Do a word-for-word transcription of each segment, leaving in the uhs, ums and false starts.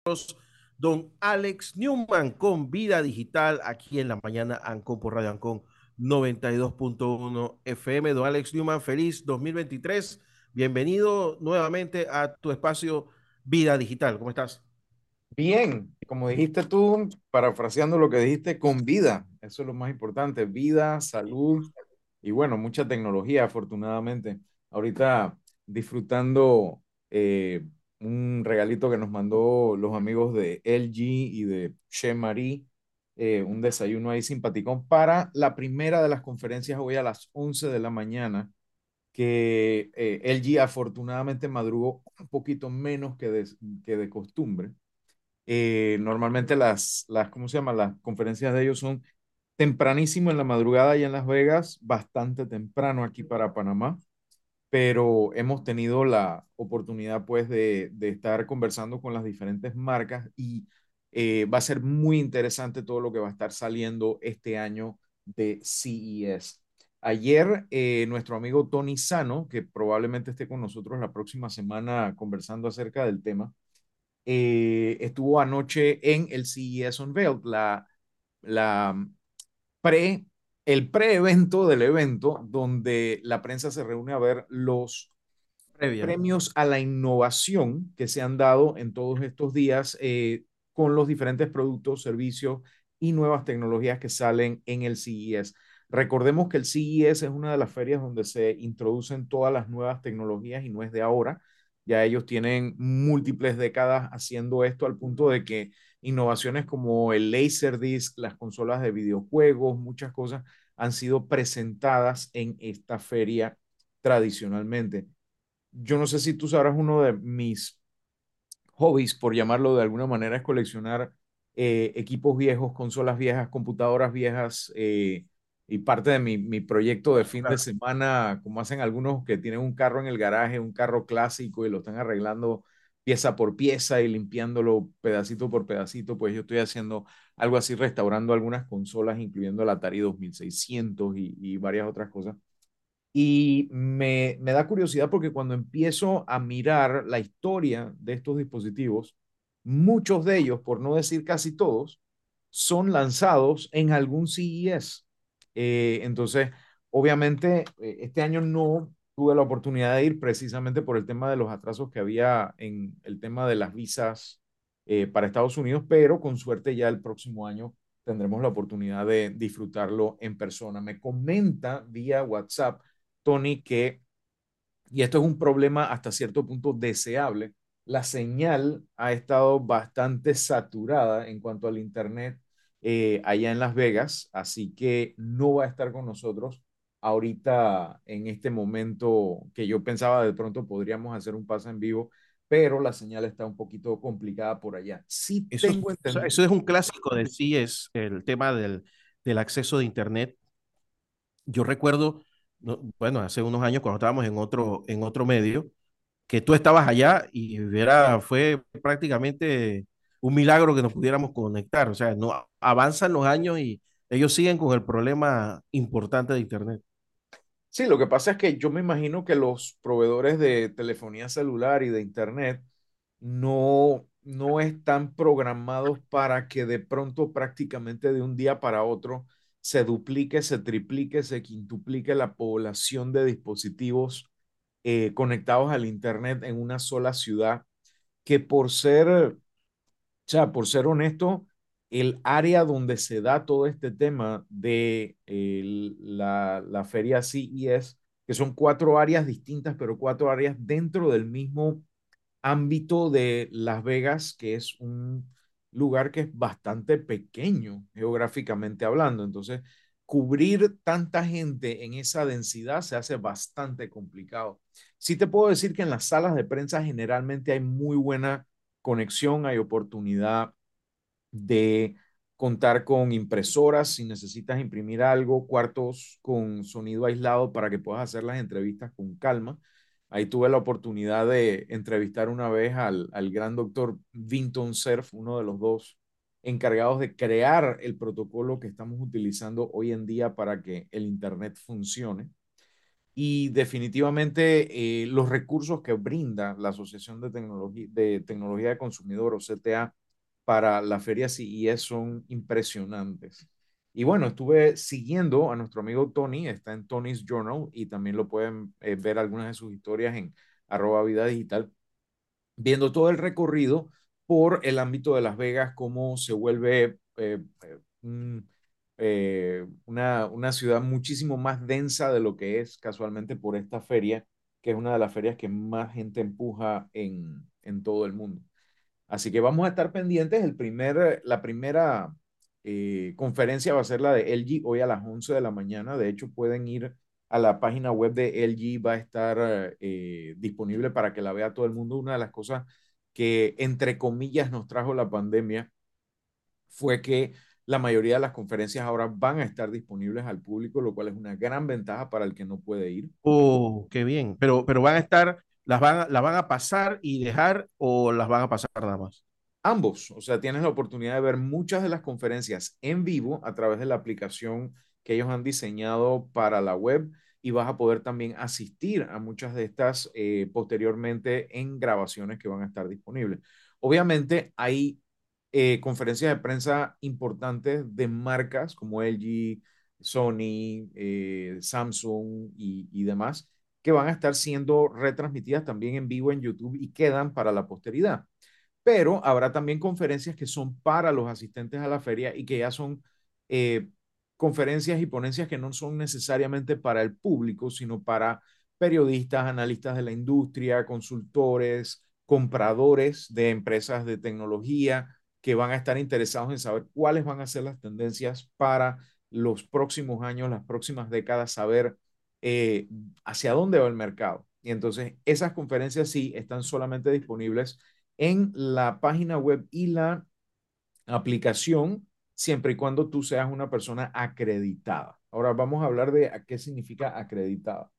Don Alex Newman con Vida Digital aquí en la mañana Ancon por Radio Ancon noventa y dos punto uno F M. Don Alex Newman, feliz dos mil veintitrés. Bienvenido nuevamente a tu espacio Vida Digital. ¿Cómo estás? Bien, como dijiste tú, parafraseando lo que dijiste, con vida. Eso es lo más importante, vida, salud y bueno, mucha tecnología, afortunadamente. Ahorita disfrutando eh, un regalito que nos mandó los amigos de L G y de Chez Marie, eh, un desayuno ahí simpaticón para la primera de las conferencias hoy a las once de la mañana, que eh, L G afortunadamente madrugó un poquito menos que de, que de costumbre. Eh, normalmente las, las, ¿cómo se llama? Las conferencias de ellos son tempranísimo en la madrugada y en Las Vegas, bastante temprano aquí para Panamá, pero hemos tenido la oportunidad pues de, de estar conversando con las diferentes marcas y eh, va a ser muy interesante todo lo que va a estar saliendo este año de C E S. Ayer, eh, nuestro amigo Tony Sano, que probablemente esté con nosotros la próxima semana conversando acerca del tema, eh, estuvo anoche en el C E S Unveiled, la, la pre, el pre-evento del evento, donde la prensa se reúne a ver los Previa. premios a la innovación que se han dado en todos estos días eh, con los diferentes productos, servicios y nuevas tecnologías que salen en el C E S. Recordemos que el C E S es una de las ferias donde se introducen todas las nuevas tecnologías y no es de ahora. Ya ellos tienen múltiples décadas haciendo esto al punto de que innovaciones como el Laserdisc, las consolas de videojuegos, muchas cosas han sido presentadas en esta feria tradicionalmente. Yo no sé si tú sabrás, uno de mis hobbies, por llamarlo de alguna manera, es coleccionar eh, equipos viejos, consolas viejas, computadoras viejas, eh, y parte de mi, mi proyecto de fin de Claro. semana, como hacen algunos que tienen un carro en el garaje, un carro clásico y lo están arreglando pieza por pieza y limpiándolo pedacito por pedacito, pues yo estoy haciendo algo así, restaurando algunas consolas, incluyendo el Atari dos mil seiscientos y, y varias otras cosas. Y me, me da curiosidad porque cuando empiezo a mirar la historia de estos dispositivos, muchos de ellos, por no decir casi todos, son lanzados en algún C E S. Eh, entonces, obviamente, eh, este año no tuve la oportunidad de ir precisamente por el tema de los atrasos que había en el tema de las visas eh, para Estados Unidos, pero con suerte ya el próximo año tendremos la oportunidad de disfrutarlo en persona. Me comenta vía WhatsApp Tony, que, y esto es un problema hasta cierto punto deseable, la señal ha estado bastante saturada en cuanto al Internet eh, allá en Las Vegas, así que no va a estar con nosotros ahorita en este momento que yo pensaba de pronto podríamos hacer un pase en vivo, pero la señal está un poquito complicada por allá. Sí Eso, tengo o sea, entendido. eso es un clásico del C E S, el tema del, del acceso de Internet. Yo recuerdo, no, bueno, hace unos años cuando estábamos en otro, en otro medio, que tú estabas allá y era, fue prácticamente un milagro que nos pudiéramos conectar. O sea, no avanzan los años y ellos siguen con el problema importante de Internet. Sí, lo que pasa es que yo me imagino que los proveedores de telefonía celular y de internet no, no están programados para que de pronto prácticamente de un día para otro se duplique, se triplique, se quintuplique la población de dispositivos eh, conectados al internet en una sola ciudad, que por ser, o sea, por ser honesto, el área donde se da todo este tema de el- la, la feria C E S, que son cuatro áreas distintas, pero cuatro áreas dentro del mismo ámbito de Las Vegas, que es un lugar que es bastante pequeño geográficamente hablando. Entonces, cubrir tanta gente en esa densidad se hace bastante complicado. Sí te puedo decir que en las salas de prensa generalmente hay muy buena conexión, hay oportunidad de contar con impresoras si necesitas imprimir algo, cuartos con sonido aislado para que puedas hacer las entrevistas con calma. Ahí tuve la oportunidad de entrevistar una vez al, al gran doctor Vinton Cerf, uno de los dos encargados de crear el protocolo que estamos utilizando hoy en día para que el Internet funcione. y definitivamente eh, los recursos que brinda la Asociación de Tecnología de, Tecnología de Consumidor o C T A para la feria C E S son impresionantes. Y bueno, estuve siguiendo a nuestro amigo Tony, está en Tony's Journal y también lo pueden eh, ver algunas de sus historias en arroba vida digital, viendo todo el recorrido por el ámbito de Las Vegas, cómo se vuelve eh, eh, un, eh, una, una ciudad muchísimo más densa de lo que es casualmente por esta feria, que es una de las ferias que más gente empuja en, en todo el mundo. Así que vamos a estar pendientes. El primer, la primera eh, conferencia va a ser la de L G hoy a las once de la mañana. De hecho, pueden ir a la página web de L G, va a estar eh, disponible para que la vea todo el mundo. Una de las cosas que, entre comillas, nos trajo la pandemia fue que la mayoría de las conferencias ahora van a estar disponibles al público, lo cual es una gran ventaja para el que no puede ir. Oh, qué bien. Pero, pero van a estar, las van, a- las van a pasar y dejar o las van a pasar nada más. Ambos, o sea, tienes la oportunidad de ver muchas de las conferencias en vivo a través de la aplicación que ellos han diseñado para la web y vas a poder también asistir a muchas de estas eh, posteriormente en grabaciones que van a estar disponibles. Obviamente hay eh, conferencias de prensa importantes de marcas como L G, Sony, eh, Samsung y, y demás que van a estar siendo retransmitidas también en vivo en YouTube y quedan para la posteridad, pero habrá también conferencias que son para los asistentes a la feria y que ya son eh, conferencias y ponencias que no son necesariamente para el público, sino para periodistas, analistas de la industria, consultores, compradores de empresas de tecnología que van a estar interesados en saber cuáles van a ser las tendencias para los próximos años, las próximas décadas, saber eh, hacia dónde va el mercado. Y entonces esas conferencias sí están solamente disponibles en la página web y la aplicación, siempre y cuando tú seas una persona acreditada. Ahora vamos a hablar de a qué significa acreditada.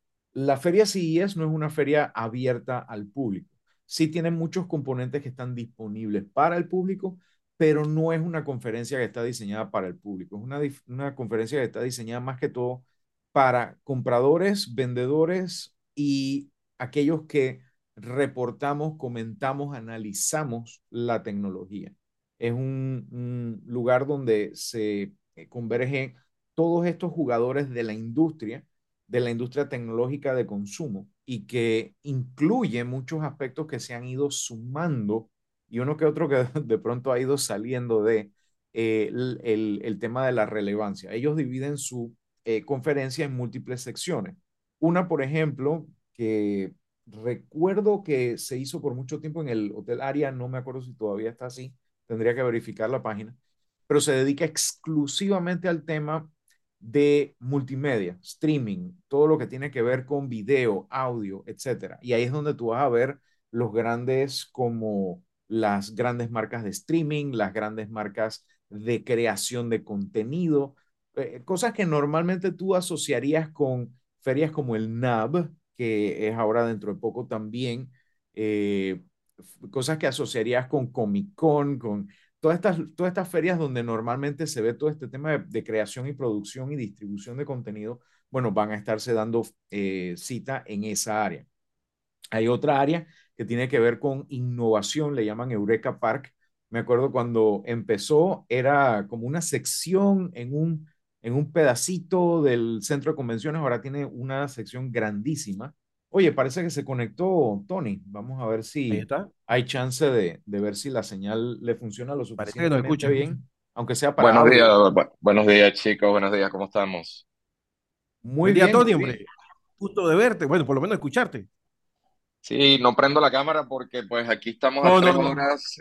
La feria C E S no es una feria abierta al público. Sí tiene muchos componentes que están disponibles para el público, pero no es una conferencia que está diseñada para el público. Es una, una conferencia que está diseñada más que todo para compradores, vendedores y aquellos que reportamos, comentamos, analizamos la tecnología. Es un, un lugar donde se eh, convergen todos estos jugadores de la industria de la industria tecnológica de consumo y que incluye muchos aspectos que se han ido sumando y uno que otro que de pronto ha ido saliendo de eh, el, el, el, tema de la relevancia. Ellos dividen su eh, conferencia en múltiples secciones. Una, por ejemplo, que recuerdo que se hizo por mucho tiempo en el Hotel Aria, no me acuerdo si todavía está así, tendría que verificar la página, pero se dedica exclusivamente al tema de multimedia, streaming, todo lo que tiene que ver con video, audio, etcétera. Y ahí es donde tú vas a ver los grandes como las grandes marcas de streaming, las grandes marcas de creación de contenido, eh, cosas que normalmente tú asociarías con ferias como el N A B, que es ahora dentro de poco también, eh, cosas que asociarías con Comic Con, con todas estas, todas estas ferias donde normalmente se ve todo este tema de, de creación y producción y distribución de contenido, bueno, van a estarse dando eh, cita en esa área. Hay otra área que tiene que ver con innovación, le llaman Eureka Park. Me acuerdo cuando empezó, era como una sección en un, en un pedacito del centro de convenciones, ahora tiene una sección grandísima. Oye, parece que se conectó Tony. Vamos a ver Ahí si está. hay chance de, de ver si la señal le funciona lo Parece que nos suficientemente escucha. bien, aunque sea para Buenos días, audio. bu- buenos días chicos, buenos días, ¿cómo estamos? Muy Buen día, bien, Tony, muy bien. hombre. Gusto de verte. Bueno, por lo menos escucharte. Sí, no prendo la cámara porque pues aquí estamos a No, tres no, no. horas.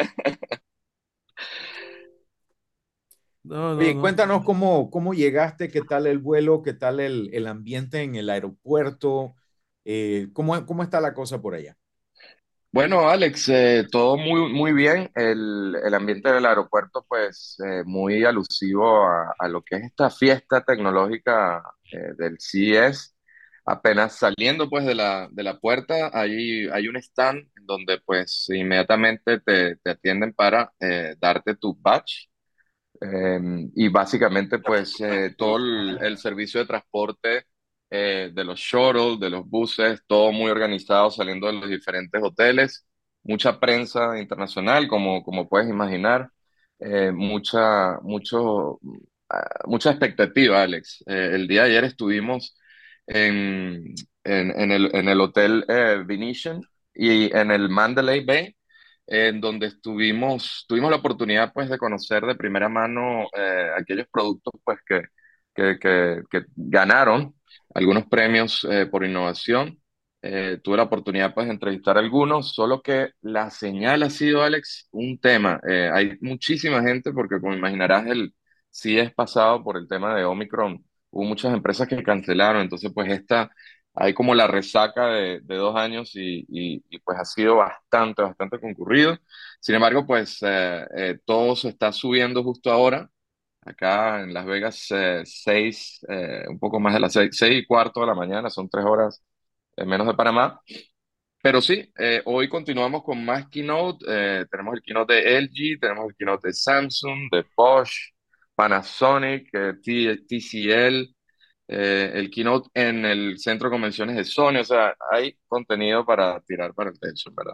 No, no, Oye, no. cuéntanos cómo, cómo llegaste, qué tal el vuelo, qué tal el, el ambiente en el aeropuerto, eh, cómo, cómo está la cosa por allá. Bueno, Alex, eh, todo muy, muy bien. El, el ambiente del aeropuerto pues eh, muy alusivo a, a lo que es esta fiesta tecnológica eh, del C E S. Apenas saliendo pues de la, de la puerta, hay, hay un stand donde pues inmediatamente te, te atienden para eh, darte tu badge. Eh, y básicamente, pues, eh, todo el, el servicio de transporte eh, de los shuttles, de los buses, todo muy organizado saliendo de los diferentes hoteles, mucha prensa internacional, como, como puedes imaginar, eh, mucha, mucho, ah, mucha expectativa, Alex. Eh, el día de ayer estuvimos en, en, en el, en el Hotel eh, Venetian y en el Mandalay Bay, en donde estuvimos, tuvimos la oportunidad pues de conocer de primera mano eh, aquellos productos pues que, que, que, que ganaron algunos premios eh, por innovación. Eh, tuve la oportunidad pues de entrevistar a algunos, solo que la señal ha sido, Alex, un tema. Eh, hay muchísima gente porque como imaginarás el sí es pasado por el tema de Omicron. Hubo muchas empresas que cancelaron, entonces pues esta hay como la resaca de, de dos años y, y- y, pues ha sido bastante, bastante concurrido. Sin embargo, pues eh, eh, todo se está subiendo justo ahora. Acá en Las Vegas, eh, seis, eh, un poco más de las seis, seis y cuarto de la mañana, son tres horas eh, menos de Panamá. Pero sí, eh, hoy continuamos con más keynote. Eh, tenemos el keynote de L G, tenemos el keynote de Samsung, de Bosch, Panasonic, eh, T- TCL, eh, el keynote en el centro de convenciones de Sony. O sea, hay contenido para tirar para el techo, ¿verdad?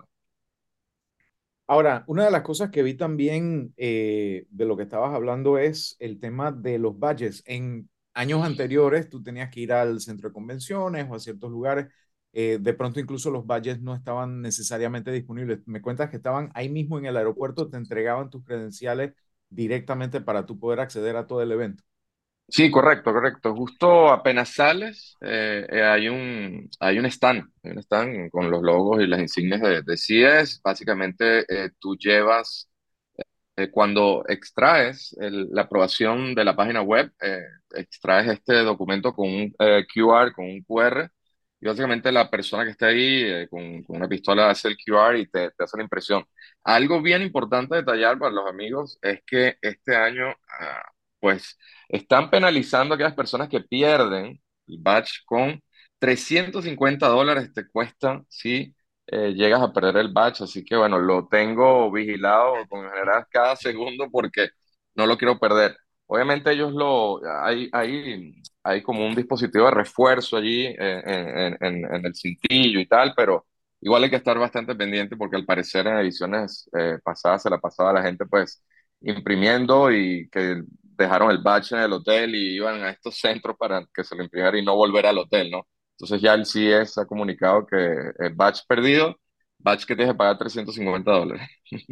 Ahora, una de las cosas que vi también eh, de lo que estabas hablando es el tema de los badges. En años anteriores tú tenías que ir al centro de convenciones o a ciertos lugares. Eh, de pronto incluso los badges no estaban necesariamente disponibles. Me cuentas que estaban ahí mismo en el aeropuerto, te entregaban tus credenciales directamente para tú poder acceder a todo el evento. Sí, correcto, correcto. Justo apenas sales, eh, eh, hay un, hay un stand, hay un stand con los logos y las insignias de, de C E S. Básicamente, eh, tú llevas eh, cuando extraes el- la aprobación de la página web, eh, extraes este documento con un eh, Q R, con un Q R, y básicamente la persona que está ahí eh, con, con una pistola hace el Q R y te, te hace la impresión. Algo bien importante detallar para los amigos es que este año, ah, pues, están penalizando a aquellas personas que pierden el badge con trescientos cincuenta dólares te cuesta, ¿sí? Eh, llegas a perder el batch, así que bueno, lo tengo vigilado con general cada segundo porque no lo quiero perder. Obviamente ellos lo, hay, hay, hay como un dispositivo de refuerzo allí eh, en, en- en el cintillo y tal, pero igual hay que estar bastante pendiente porque al parecer en ediciones eh, pasadas se la pasaba a la gente pues imprimiendo y que dejaron el batch en el hotel y iban a estos centros para que se lo imprimieran y no volver al hotel, ¿no? Entonces ya el C E S ha comunicado que el batch perdido, batch que tienes que pagar trescientos cincuenta dólares.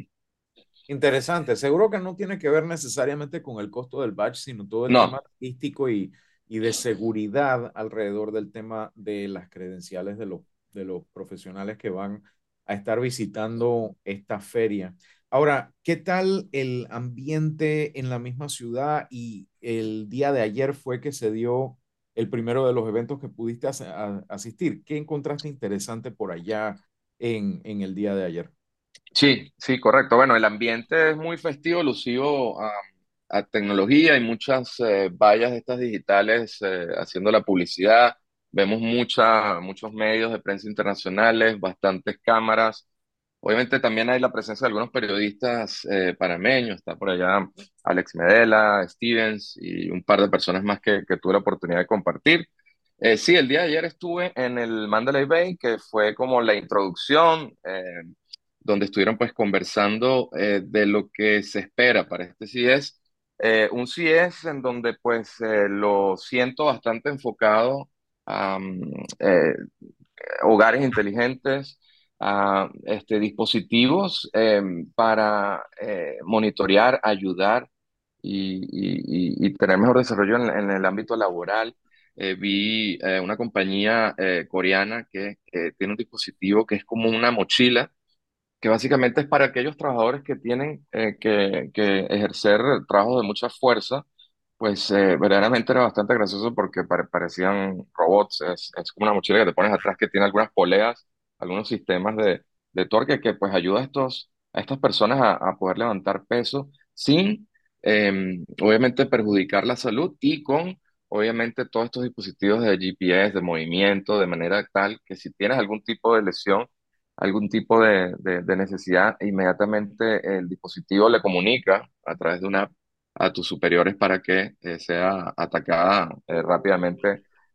Interesante. Seguro que no tiene que ver necesariamente con el costo del badge, sino todo el tema No, artístico y, y de seguridad alrededor del tema de las credenciales de los, de los profesionales que van a estar visitando esta feria. Ahora, ¿qué tal el ambiente en la misma ciudad? Y el día de ayer fue que se dio el primero de los eventos que pudiste as- a- asistir. ¿Qué encontraste interesante por allá en, en el día de ayer? sí, sí, correcto. Bueno, el ambiente es muy festivo, alusivo a, a tecnología. Hay muchas eh, vallas estas digitales eh, haciendo la publicidad. Vemos mucha, muchos medios de prensa internacionales, bastantes cámaras. Obviamente también hay la presencia de algunos periodistas eh, panameños. Está por allá Alex Medela, Stevens y un par de personas más que, que tuve la oportunidad de compartir. Eh, sí, el día de ayer estuve en el Mandalay Bay, que fue como la introducción. Eh, donde estuvieron pues conversando eh, de lo que se espera para este C E S. Eh, un C E S en donde pues eh, lo siento bastante enfocado a um, eh, hogares inteligentes, a este, dispositivos eh, para eh, monitorear, ayudar y, y- y- y tener mejor desarrollo en, en el ámbito laboral. Eh, vi eh, una compañía eh, coreana que que tiene un dispositivo que es como una mochila que básicamente es para aquellos trabajadores que tienen eh, que, que ejercer trabajos de mucha fuerza, pues eh, verdaderamente era bastante gracioso porque pare- parecían robots, es, es como una mochila que te pones atrás que tiene algunas poleas, algunos sistemas de, de torque que pues ayuda a, estos, a estas personas a, a poder levantar peso sin eh, obviamente perjudicar la salud y con obviamente todos estos dispositivos de G P S, de movimiento, de manera tal que si tienes algún tipo de lesión, algún tipo de, de- de necesidad, e inmediatamente el dispositivo le comunica a través de una app a tus superiores para que eh, sea atacada eh, rápidamente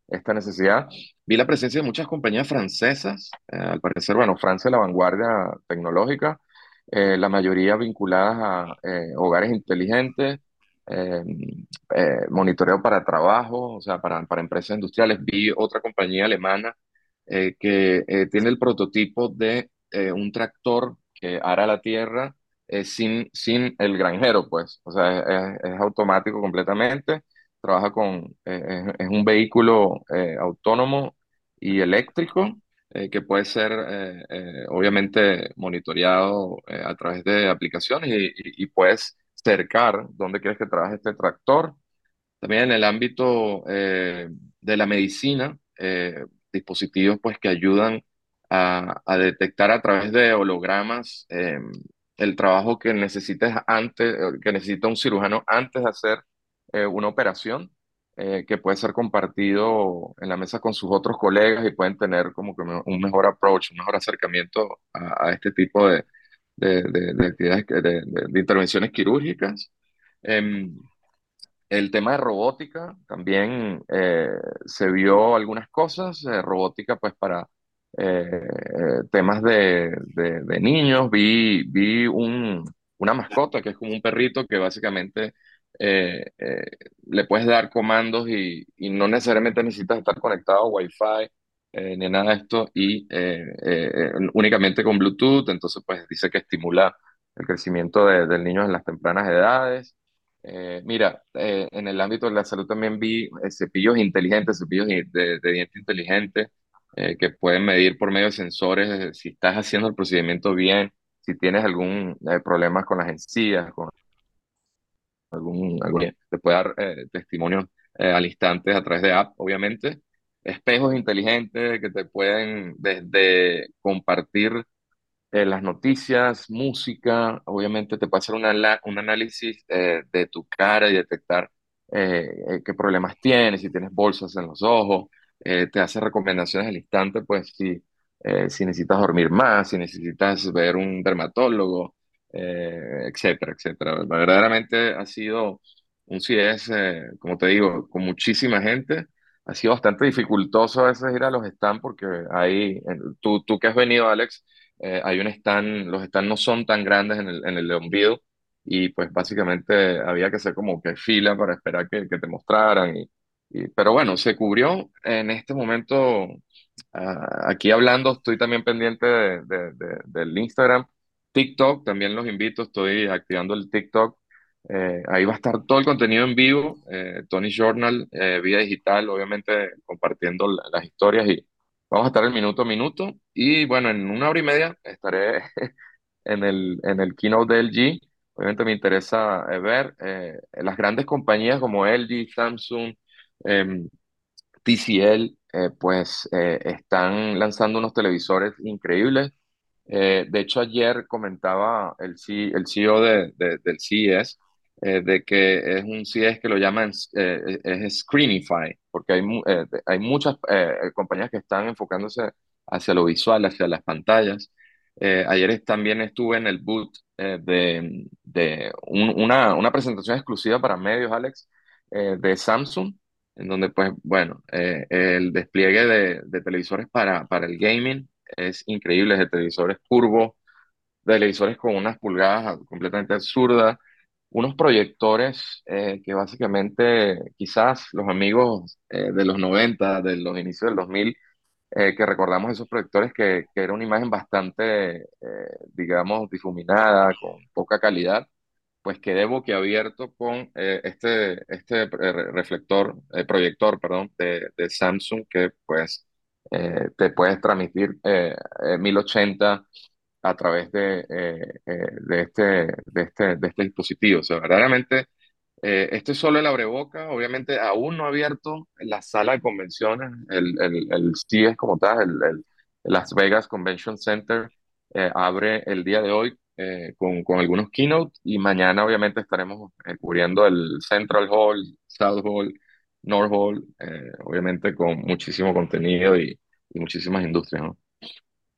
esta necesidad. Vi la presencia de muchas compañías francesas, eh, al parecer, bueno, Francia es la vanguardia tecnológica, eh, la mayoría vinculadas a eh, hogares inteligentes, eh, eh, monitoreo para trabajo, o sea, para, para empresas industriales. Vi otra compañía alemana eh, que eh, tiene el prototipo de eh, un tractor que ara la tierra eh, sin, sin el granjero, pues, o sea, es, es automático completamente, trabaja con, eh, es, es un vehículo eh, autónomo y eléctrico eh, que puede ser eh, eh, obviamente monitoreado eh, a través de aplicaciones y, y- y puedes cercar dónde quieres que trabaje este tractor. También en el ámbito eh, de la medicina, eh, dispositivos pues que ayudan a, a detectar a través de hologramas eh, el trabajo que necesites antes, eh, que necesita un cirujano antes de hacer eh, una operación, eh, que puede ser compartido en la mesa con sus otros colegas y pueden tener como que un mejor approach, un mejor acercamiento a, a este tipo de, de, de- de actividades, que- de, de- de intervenciones quirúrgicas. Em, el tema de robótica también eh, se vio algunas cosas, eh, robótica pues para eh, eh, temas de, de- de niños, vi, vi un, una mascota que es como un perrito que básicamente eh, eh, le puedes dar comandos y, y no necesariamente necesitas estar conectado a Wi-Fi eh, ni nada de esto y eh, eh, eh, únicamente con Bluetooth, entonces pues dice que estimula el crecimiento de- del niño en las tempranas edades. Eh, mira, eh, en el ámbito de la salud también vi eh, cepillos inteligentes, cepillos de, de, de diente inteligente, eh, que pueden medir por medio de sensores eh, si estás haciendo el procedimiento bien, si tienes algún eh, problema con las encías, con algún, algún te puede dar eh, testimonios eh, al instante a través de app, obviamente. Espejos inteligentes que te pueden desde compartir eh, las noticias, música, obviamente te puede hacer un, ala- un análisis eh, de tu cara y detectar eh, eh, qué problemas tienes, si tienes bolsas en los ojos, eh, te hace recomendaciones al instante, pues si, eh, si necesitas dormir más, si necesitas ver un dermatólogo, eh, etcétera, etcétera. Verdaderamente ha sido un C E S, eh, como te digo, con muchísima gente. Ha sido bastante dificultoso a veces ir a los stands porque hay, en- tú, tú que has venido, Alex, eh, hay un stand, los stands no son tan grandes en el, en el León Video y pues básicamente había que hacer como que fila para esperar que, que te mostraran. Y, y- pero bueno, se cubrió. En este momento, ah, aquí hablando, estoy también pendiente de, de- de- del Instagram, TikTok, también los invito, estoy activando el TikTok. Eh, ahí va a estar todo el contenido en vivo, eh, Tony Journal, eh, vía digital, obviamente compartiendo la- las historias y vamos a estar el minuto a minuto y bueno, en una hora y media estaré en el, en el keynote de L G. Obviamente me interesa eh, ver eh, las grandes compañías como L G, Samsung, em, T C L, eh, pues eh, están lanzando unos televisores increíbles. Eh, de hecho, ayer comentaba el, C- el C E O de, de- del C E S eh, de que es un C E S que lo llaman eh, es Screenify, porque hay, mu- eh, hay muchas eh, compañías que están enfocándose hacia lo visual, hacia las pantallas. Eh, ayer es- también estuve en el booth eh, de, de un- una, una presentación exclusiva para medios, Alex, eh, de Samsung, en donde, pues, bueno, eh, el despliegue de, de televisores para, para el gaming es increíble, de televisores curvos, de televisores con unas pulgadas completamente absurdas, unos proyectores eh, que básicamente quizás los amigos eh, de los noventa, de los inicios del dos mil, eh, que recordamos esos proyectores que, que era una imagen bastante, eh, digamos, difuminada, con poca calidad, pues quedé boquiabierto con eh, este, este eh, re- reflector, eh, proyector, perdón, de, de Samsung que pues eh, te puedes transmitir eh, eh, mil ochenta a través de, eh, eh, de este, de este, de este dispositivo. O sea, verdaderamente, eh, esto es solo el abreboca, obviamente aún no ha abierto la sala de convenciones, el, el, el C E S como tal, el, el Las Vegas Convention Center eh, abre el día de hoy eh, con, con algunos keynote y mañana obviamente estaremos eh, cubriendo el Central Hall, South Hall, North Hall, eh, obviamente con muchísimo contenido y, y muchísimas industrias, ¿no?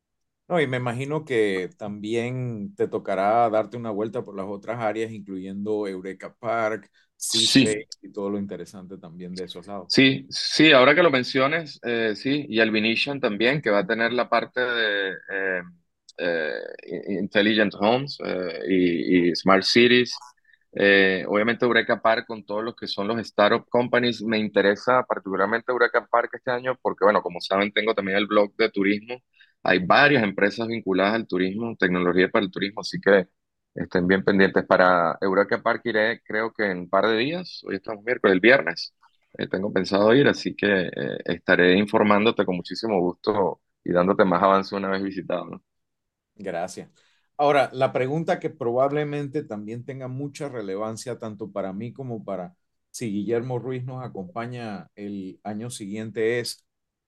No, y me imagino que también te tocará darte una vuelta por las otras áreas, incluyendo Eureka Park, Sí, Seaspace y todo lo interesante también de esos lados. sí, sí, ahora que lo menciones, eh, sí, y el Venetian también, que va a tener la parte de eh, eh, Intelligent Homes eh, y, y Smart Cities. Eh, obviamente Eureka Park con todos los que son los startup companies, me interesa particularmente Eureka Park este año porque, bueno, como saben, tengo también el blog de turismo. Hay varias empresas vinculadas al turismo, tecnología para el turismo, así que estén bien pendientes. Para Eureka Park iré, creo que en un par de días, hoy estamos miércoles, el viernes eh, tengo pensado ir, así que eh, estaré informándote con muchísimo gusto y dándote más avance una vez visitado, ¿no? Gracias. Ahora, la pregunta que probablemente también tenga mucha relevancia tanto para mí como para si Guillermo Ruiz nos acompaña el año siguiente es,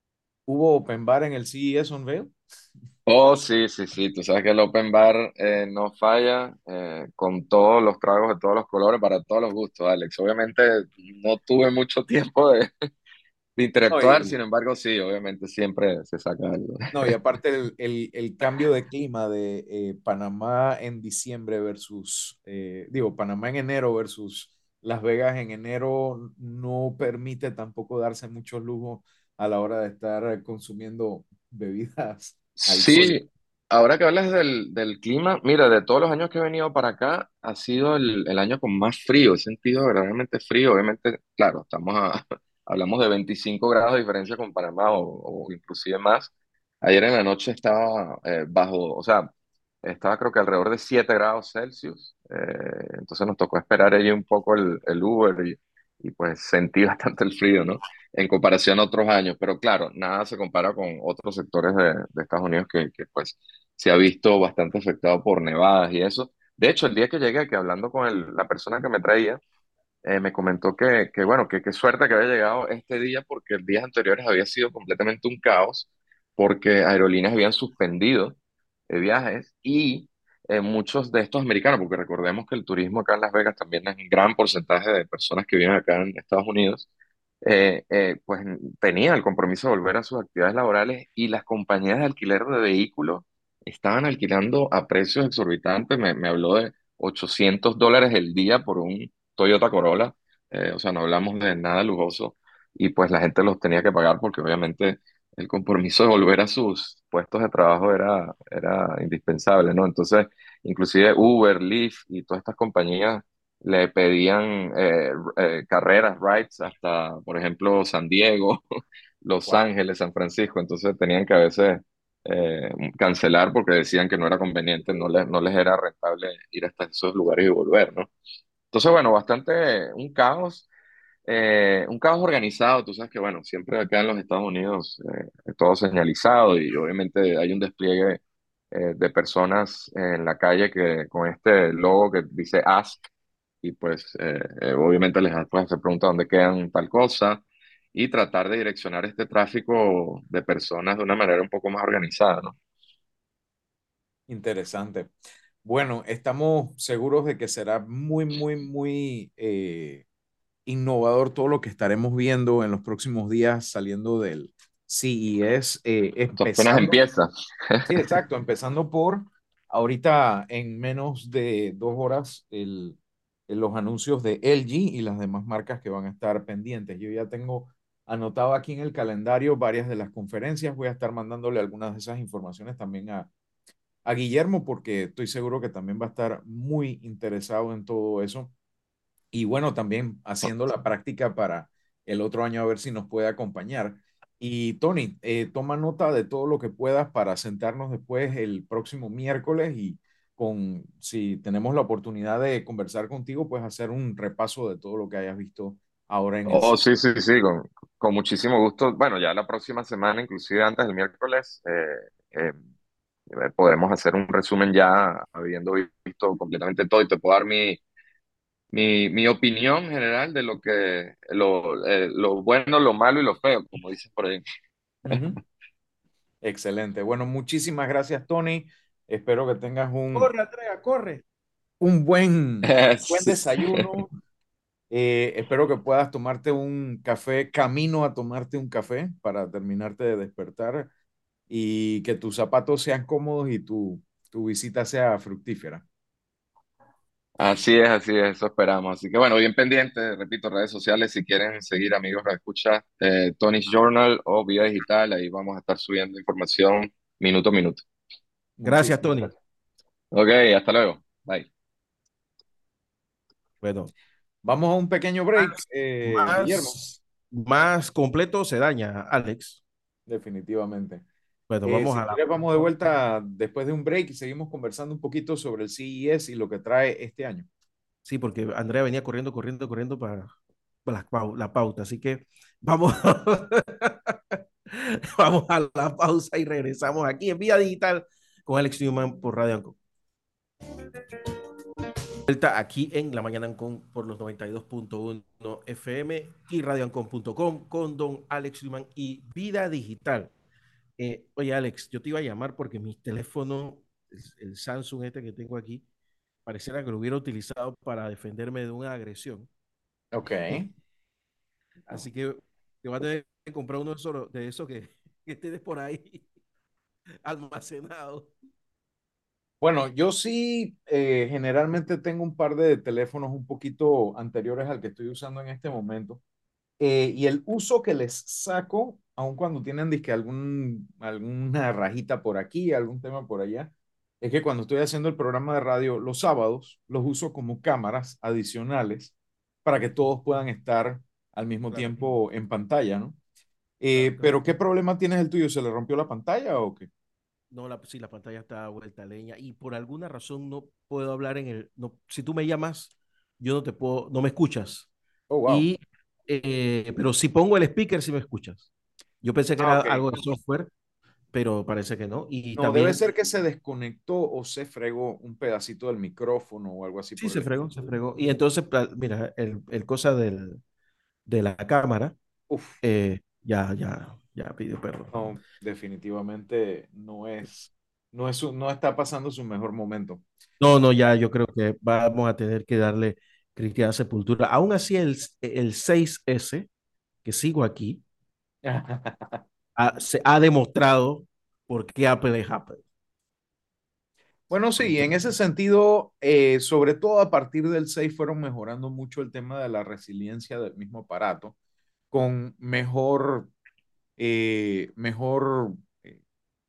¿hubo Open Bar en el C E S Unveil? Oh, sí, sí, sí, tú sabes que el Open Bar eh, no falla eh, con todos los tragos de todos los colores para todos los gustos, Alex. Obviamente no tuve mucho tiempo de, de No, interactuar, sin y, embargo, sí, obviamente siempre se saca algo. no, y aparte el, el- el cambio de clima de eh, Panamá en diciembre versus, eh, digo, Panamá en enero versus Las Vegas en enero no permite tampoco darse muchos lujos a la hora de estar consumiendo bebidas alcohólicas. Sí, ahora que hablas del, del clima, mira, de todos los años que he venido para acá, ha sido el, el año con más frío, he sentido verdaderamente frío, obviamente, claro, estamos a, hablamos de veinticinco grados de diferencia con Panamá o, o inclusive más. Ayer en la noche estaba eh, bajo, o sea, estaba creo que alrededor de siete grados Celsius, eh, entonces nos tocó esperar ahí un poco el, el Uber y, y pues sentí bastante el frío, ¿no? En comparación a otros años, pero claro, nada se compara con otros sectores de, de Estados Unidos que, que, pues se ha visto bastante afectado por nevadas y eso. De hecho, el día que llegué, que hablando con el- la persona que me traía, eh, me comentó que, que bueno, que qué suerte que había llegado este día porque el días anteriores había sido completamente un caos porque aerolíneas habían suspendido eh, viajes y eh, muchos de estos americanos, porque recordemos que el turismo acá en Las Vegas también es un gran porcentaje de personas que viven acá en Estados Unidos, eh, eh, pues tenían el compromiso de volver a sus actividades laborales y las compañías de alquiler de vehículos estaban alquilando a precios exorbitantes. Me, me habló de ochocientos dólares el día por un Toyota Corolla. Eh, o sea, no hablamos de nada lujoso y pues la gente los tenía que pagar porque obviamente el compromiso de volver a sus puestos de trabajo era, era indispensable, ¿no? Entonces, inclusive Uber, Lyft y todas estas compañías le pedían eh, eh, carreras, rides hasta, por ejemplo, San Diego, Los Wow. Ángeles, San Francisco. Entonces tenían que a veces eh, cancelar porque decían que no era conveniente, no les, no les era rentable ir hasta esos lugares y volver, ¿no? Entonces, bueno, bastante un caos, eh, un caos organizado. Tú sabes que, bueno, siempre acá en los Estados Unidos eh, es todo señalizado y obviamente hay un despliegue eh, de personas en la calle que con este logo que dice Ask y pues eh, eh, obviamente les puedes hacer preguntas dónde quedan tal cosa y tratar de direccionar este tráfico de personas de una manera un poco más organizada, ¿no? Interesante. Bueno, estamos seguros de que será muy, muy, muy eh, innovador todo lo que estaremos viendo en los próximos días saliendo del C E S, eh, Esto apenas empezando, empieza. sí, exacto, empezando por ahorita en menos de dos horas el, los anuncios de L G y las demás marcas que van a estar pendientes. Yo ya tengo anotado aquí en el calendario varias de las conferencias, voy a estar mandándole algunas de esas informaciones también a a Guillermo porque estoy seguro que también va a estar muy interesado en todo eso. Y bueno, también haciendo la práctica para el otro año a ver si nos puede acompañar. Y Tony, eh, toma nota de todo lo que puedas para sentarnos después el próximo miércoles y con, si tenemos la oportunidad de conversar contigo, pues hacer un repaso de todo lo que hayas visto ahora en el Oh, sitio. sí, sí, sí, con, con muchísimo gusto. Bueno, ya la próxima semana, inclusive antes del miércoles, eh, eh, eh, podemos hacer un resumen ya habiendo visto completamente todo y te puedo dar mi, mi, mi opinión general de lo que, lo, eh, lo bueno, lo malo y lo feo, como dices por ahí. Ujú. Excelente. Bueno, muchísimas gracias, Tony. Espero que tengas un, Corre, Andrea, corre. un buen, buen Sí. desayuno. Eh, espero que puedas tomarte un café, camino a tomarte un café para terminarte de despertar. y que tus zapatos sean cómodos y tu, tu visita sea fructífera. Así es, así es, eso esperamos. Así que bueno, bien pendiente, repito, redes sociales, si quieren seguir amigos, escucha eh, Tony's Journal o Vida Digital, ahí vamos a estar subiendo información minuto a minuto. Gracias, Muchísimas Tony. gracias. Ok, hasta luego. Bye. Bueno, Vamos a un pequeño break, más, eh, Guillermo, más, más completo se daña, Alex. definitivamente. Bueno, Eh, vamos si a la quieres, vamos de vuelta después de un break y seguimos conversando un poquito sobre el C E S y lo que trae este año. Sí, porque Andrea venía corriendo, corriendo, corriendo para, para la, pau- la pauta. Así que vamos, vamos a la pausa y regresamos aquí en Vía Digital con Alex Newman por Radio Anco. Vuelta aquí en La Mañana Ancon por los noventa y dos punto uno F M y radioancon punto com con don Alex Newman y Vida Digital. Eh, oye, Alex, yo te iba a llamar porque mi teléfono, el, el Samsung este que tengo aquí, pareciera que lo hubiera utilizado para defenderme de una agresión. Ok. Así que te voy a tener que comprar uno de esos, de esos que, que tienes por ahí almacenado. Bueno, yo sí eh, generalmente tengo un par de teléfonos un poquito anteriores al que estoy usando en este momento. Eh, y el uso que les saco, aun cuando tienen dizque, algún, alguna rajita por aquí, algún tema por allá, es que cuando estoy haciendo el programa de radio los sábados, los uso como cámaras adicionales para que todos puedan estar al mismo Claro, tiempo en pantalla, ¿no? claro, Eh, claro. pero ¿qué problema tienes el tuyo? ¿Se le rompió la pantalla o qué? No, la, sí, la pantalla está vuelta a leña y por alguna razón no puedo hablar en el. No, si tú me llamas, yo no te puedo, no me escuchas. Oh, wow. Y, eh, pero si pongo el speaker, sí me escuchas. Yo pensé que Ah, era ok. algo de software, pero parece que no. Y No, debe también, ser que se desconectó o se fregó un pedacito del micrófono o algo así sí, por el se estilo. fregó, se fregó. Y entonces, pla- mira, el, el cosa del, de la cámara, Uf. eh, ya, ya, ya pidió perdón. No, definitivamente no es, no es su- no está pasando su mejor momento. No, no, ya yo creo que vamos a tener que darle cristiana sepultura. Aún así, el, el seis S, que sigo aquí, ha, se ha demostrado por qué Apple es Apple. Bueno, sí, Porque, en ese sentido, eh, sobre todo a partir del seis fueron mejorando mucho el tema de la resiliencia del mismo aparato, con mejor, eh, mejor eh,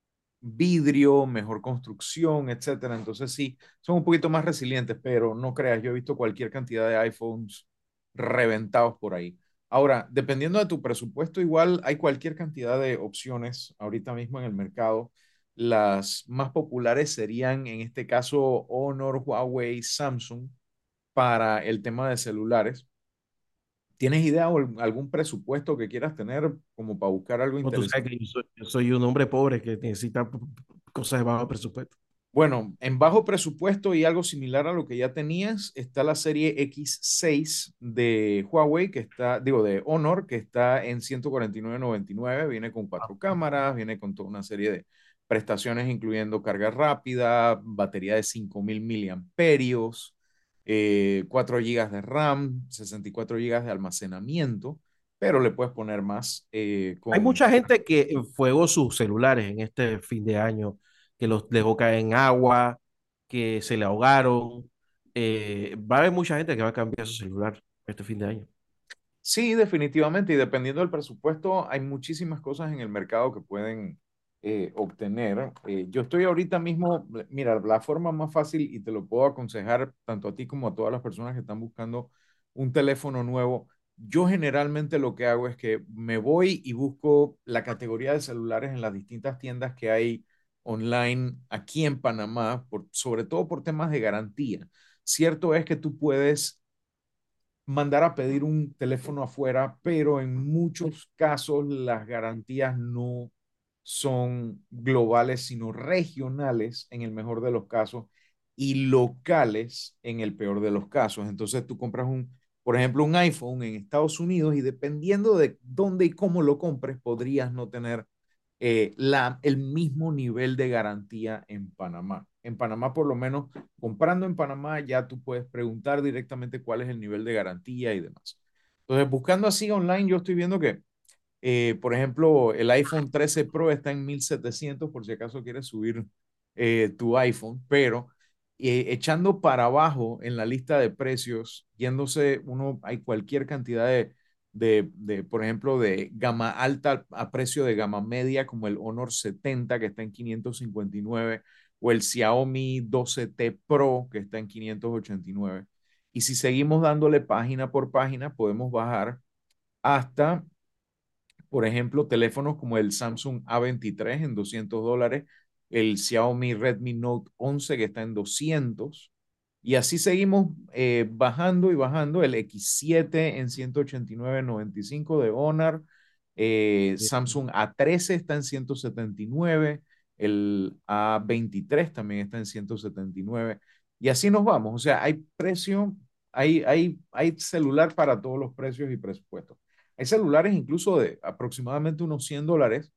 vidrio, mejor construcción, etcétera. Entonces sí, son un poquito más resilientes, pero no creas, yo he visto cualquier cantidad de iPhones reventados por ahí. Ahora, dependiendo de tu presupuesto, igual hay cualquier cantidad de opciones ahorita mismo en el mercado. Las más populares serían, en este caso, Honor, Huawei, Samsung para el tema de celulares. ¿Tienes idea o algún presupuesto que quieras tener como para buscar algo no, tú sabes interesante? que yo soy, yo soy un hombre pobre que necesita p- p- cosas de bajo presupuesto. Bueno, en bajo presupuesto y algo similar a lo que ya tenías, está la serie X seis de Huawei, que está, digo, de Honor, que está en ciento cuarenta y nueve noventa y nueve. Viene con cuatro cámaras, viene con toda una serie de prestaciones, incluyendo carga rápida, batería de cinco mil miliamperios, eh, cuatro gigas de RAM, sesenta y cuatro gigas de almacenamiento, pero le puedes poner más eh, Hay con... mucha gente que fuegó sus celulares en este fin de año, que los dejó caer en agua, que se le ahogaron. Eh, va a haber mucha gente que va a cambiar su celular este fin de año. Sí, definitivamente, y dependiendo del presupuesto, hay muchísimas cosas en el mercado que pueden eh, obtener. Eh, yo estoy ahorita mismo, mira, la forma más fácil y te lo puedo aconsejar tanto a ti como a todas las personas que están buscando un teléfono nuevo. Yo generalmente lo que hago es que me voy y busco la categoría de celulares en las distintas tiendas que hay online aquí en Panamá, por, sobre todo por temas de garantía. Cierto es que tú puedes mandar a pedir un teléfono afuera, pero en muchos casos las garantías no son globales, sino regionales en el mejor de los casos y locales en el peor de los casos. Entonces tú compras un, por ejemplo, un iPhone en Estados Unidos y dependiendo de dónde y cómo lo compres, podrías no tener eh, la, el mismo nivel de garantía en Panamá. En Panamá, por lo menos, comprando en Panamá, ya tú puedes preguntar directamente cuál es el nivel de garantía y demás. Entonces, buscando así online, yo estoy viendo que Eh, por ejemplo, el iPhone trece Pro está en mil setecientos por si acaso quieres subir eh, tu iPhone, pero eh, echando para abajo en la lista de precios, yéndose uno, hay cualquier cantidad de, de, de, por ejemplo, de gama alta a precio de gama media, como el Honor setenta, que está en quinientos cincuenta y nueve, o el Xiaomi doce T Pro, que está en quinientos ochenta y nueve. Y si seguimos dándole página por página, podemos bajar hasta, por ejemplo, teléfonos como el Samsung A veintitrés en doscientos dólares, el Xiaomi Redmi Note once que está en doscientos, y así seguimos eh, bajando y bajando. El X siete en ciento ochenta y nueve noventa y cinco de Honor, eh, Samsung A trece está en ciento setenta y nueve, el A veintitrés también está en ciento setenta y nueve, y así nos vamos. O sea, hay precio, hay, hay, hay celular para todos los precios y presupuestos. Hay celulares incluso de aproximadamente unos cien dólares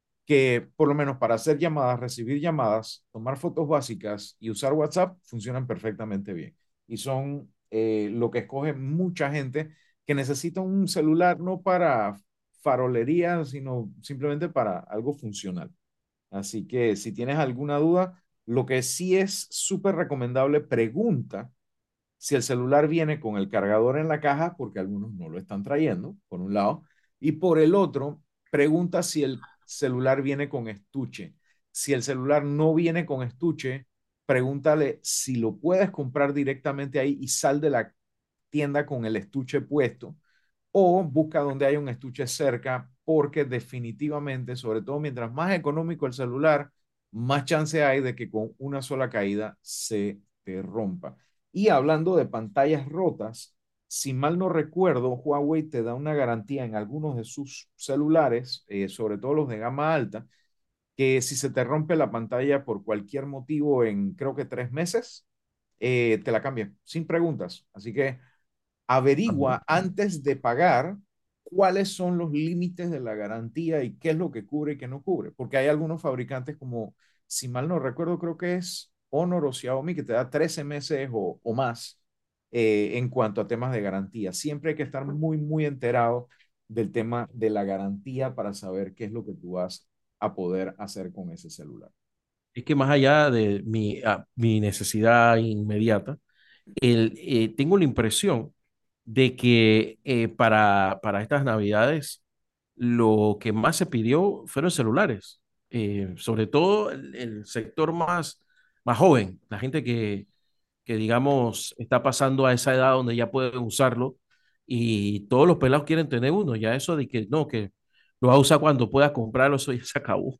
que por lo menos para hacer llamadas, recibir llamadas, tomar fotos básicas y usar WhatsApp funcionan perfectamente bien. Y son eh, lo que escoge mucha gente que necesita un celular no para farolería, sino simplemente para algo funcional. Así que si tienes alguna duda, lo que sí es súper recomendable, pregunta si el celular viene con el cargador en la caja, porque algunos no lo están trayendo, por un lado, y por el otro, pregunta si el celular viene con estuche. Si el celular no viene con estuche, pregúntale si lo puedes comprar directamente ahí y sal de la tienda con el estuche puesto, o busca donde haya un estuche cerca, porque definitivamente, sobre todo mientras más económico el celular, más chance hay de que con una sola caída se te rompa. Y hablando de pantallas rotas, si mal no recuerdo, Huawei te da una garantía en algunos de sus celulares, eh, sobre todo los de gama alta, que si se te rompe la pantalla por cualquier motivo en creo que tres meses, eh, te la cambian sin preguntas. Así que averigua antes de pagar cuáles son los límites de la garantía y qué es lo que cubre y qué no cubre. Porque hay algunos fabricantes como, si mal no recuerdo, creo que es Honor o Xiaomi que te da trece meses o, o más eh, en cuanto a temas de garantía. Siempre hay que estar muy, muy enterado del tema de la garantía para saber qué es lo que tú vas a poder hacer con ese celular. Es que más allá de mi, ah, mi necesidad inmediata, el, eh, tengo la impresión de que eh, para, para estas navidades lo que más se pidió fueron celulares. Eh, sobre todo el, el sector más, más joven, la gente que, que, digamos, está pasando a esa edad donde ya pueden usarlo y todos los pelados quieren tener uno. Ya eso de que no, que lo va a usar cuando pueda comprarlo, eso ya se acabó.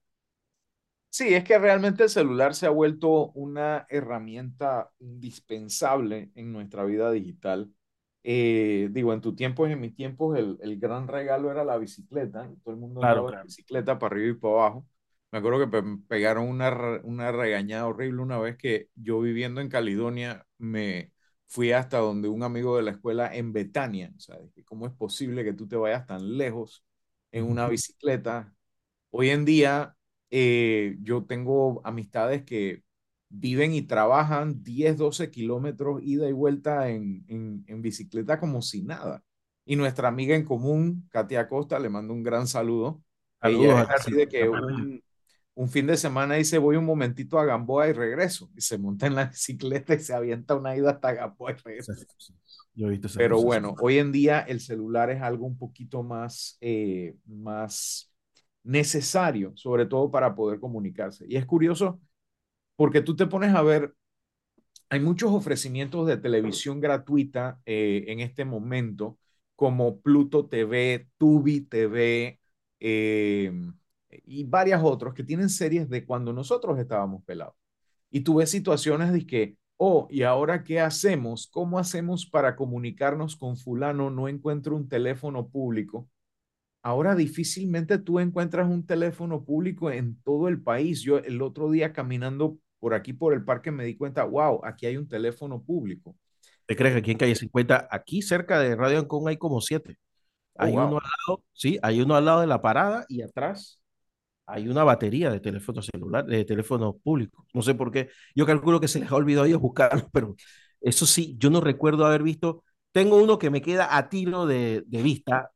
Sí, es que realmente el celular se ha vuelto una herramienta indispensable en nuestra vida digital. Eh, digo, en tu tiempo y en mis tiempos, el, el gran regalo era la bicicleta. Todo el mundo Claro, andaba en claro. bicicleta para arriba y para abajo. Me acuerdo que pe- pegaron una, re- una regañada horrible una vez que yo viviendo en Caledonia me fui hasta donde un amigo de la escuela en Betania. O sea, que ¿cómo es posible que tú te vayas tan lejos en una bicicleta? Hoy en día eh, yo tengo amistades que viven y trabajan diez, doce kilómetros ida y vuelta en, en, en bicicleta como si nada. Y nuestra amiga en común, Katia Costa, le mando un gran saludo. Ella Saludos es a así Katy. de que un, un fin de semana dice voy un momentito a Gamboa y regreso. Y se monta en la bicicleta y se avienta una ida hasta Gamboa y regreso. Esas cosas. Yo he visto esas Pero cosas. bueno, hoy en día el celular es algo un poquito más, eh, más necesario, sobre todo para poder comunicarse. Y es curioso porque tú te pones a ver, hay muchos ofrecimientos de televisión gratuita eh, en este momento, como Pluto T V, Tubi T V eh, y varias otros que tienen series de cuando nosotros estábamos pelados. Y tú ves situaciones de que, oh, ¿y ahora qué hacemos? ¿Cómo hacemos para comunicarnos con fulano? No encuentro un teléfono público. Ahora difícilmente tú encuentras un teléfono público en todo el país. Yo el otro día caminando por aquí, por el parque, me di cuenta, wow, aquí hay un teléfono público. ¿Te crees que Eh, aquí en calle cincuenta, aquí cerca de Radio Ancón hay como siete? oh, Hay uno wow. al lado, sí, hay uno al lado de la parada y atrás hay una batería de teléfono celular, de teléfono público. No sé por qué. Yo calculo que se les ha olvidado a ellos buscarlo, pero eso sí, yo no recuerdo haber visto. Tengo uno que me queda a tiro de, de vista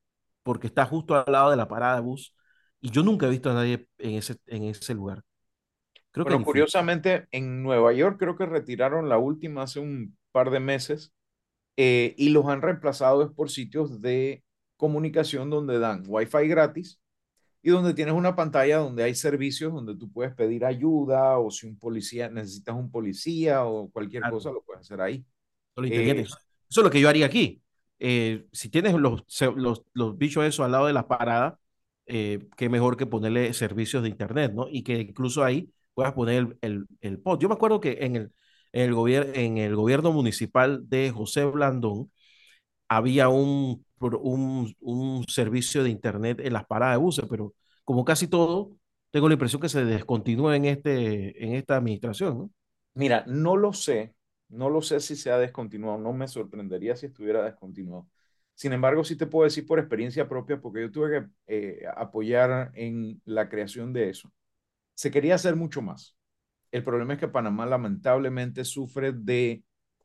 porque está justo al lado de la parada de bus y yo nunca he visto a nadie en ese, en ese lugar. Creo que Bueno, ni fui. curiosamente, en Nueva York creo que retiraron la última hace un par de meses, eh, y los han reemplazado es por sitios de comunicación donde dan Wi-Fi gratis y donde tienes una pantalla donde hay servicios donde tú puedes pedir ayuda o si un policía necesitas un policía o cualquier cosa, Claro, lo puedes hacer ahí. solo inteligente. Eh, Eso es lo que yo haría aquí. Eh, si tienes los, se- los, los bichos eso al lado de la parada, eh, qué mejor que ponerle servicios de internet, ¿no? Y que incluso ahí puedas poner el, el, el pod. Yo me acuerdo que en el, en el, gobier- en el gobierno municipal de José Blandón había un, pro- un, un servicio de internet en las paradas de buses, pero como casi todo, tengo la impresión que se descontinúa en, este, en esta administración, ¿no? Mira, no lo sé, no lo sé si se ha descontinuado, no me sorprendería si estuviera descontinuado. Sin embargo, sí te puedo decir por experiencia propia, porque yo tuve que eh, apoyar en la creación de eso. Se quería hacer mucho más. El problema es que Panamá lamentablemente sufre de